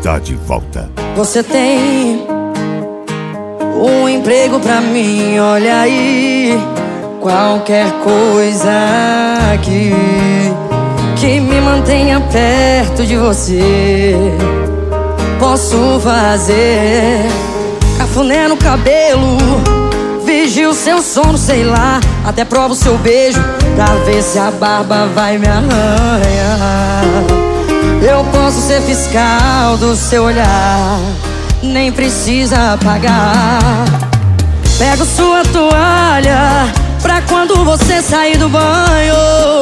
está de volta. Você tem um emprego pra mim, olha aí. Qualquer coisa aqui que me mantenha perto de você, posso fazer. Cafuné no cabelo, vigio seu sono, sei lá. Até provo seu beijo pra ver se a barba vai me arranhar. Eu posso ser fiscal do seu olhar, nem precisa pagar. Pego sua toalha pra quando você sair do banho.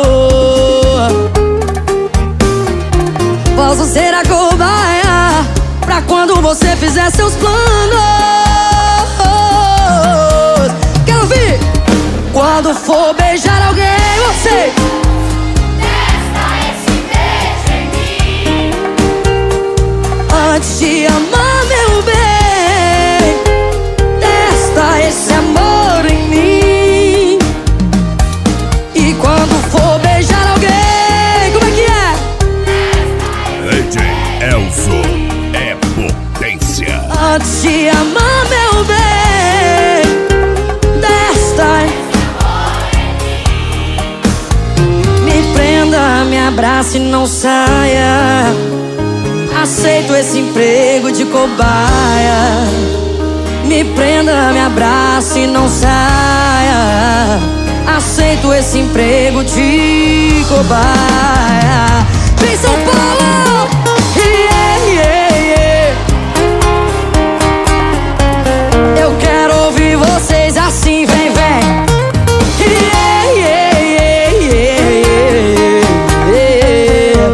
Posso ser a cobaia pra quando você fizer seus planos. Quero ouvir! Quando for beijar alguém, você testa esse beijo em mim. antes de amar, meu bem, testa esse amor em mim. E quando for beijar alguém, como é que é? DJ Elzo é potência. Antes de amar, meu bem, testa esse amor em mim. Me prenda, me abrace e não saia. Aceito esse emprego de cobaia. Me prenda, me abrace e não saia. Aceito esse emprego de cobaia. Vem São Paulo! Yeah, yeah, yeah. Eu quero ouvir vocês assim, vem, vem. Yeah, yeah, yeah, yeah, yeah.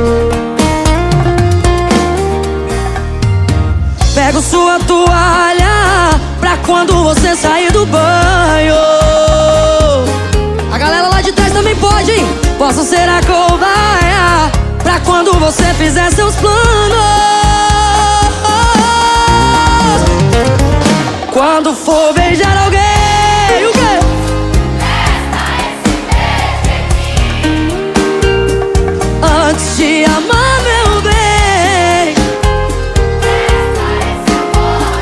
Pego sua toalha pra quando você sair do banho. A galera lá de trás também pode, hein? Posso ser a cobaia pra quando você fizer seus planos. Quando for beijar alguém, o quê? Testa esse beijo em mim. Antes de amar, meu bem, Testa esse amor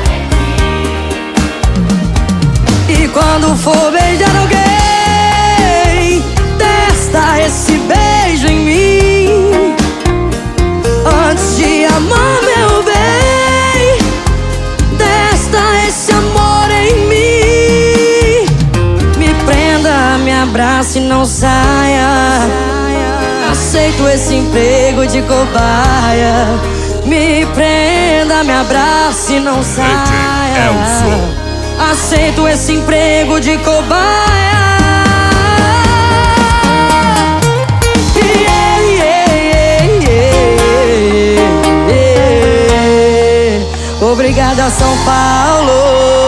em mim. e quando for beijar alguém, testa esse beijo em mim. Antes de amar, meu bem, testa esse amor em mim. Me prenda, me abrace e não saia. Aceito esse emprego de cobaia. Me prenda, me abrace e não saia. Elzo. Aceito esse emprego de cobaia. Yeah, yeah, yeah, yeah. Obrigada, São Paulo.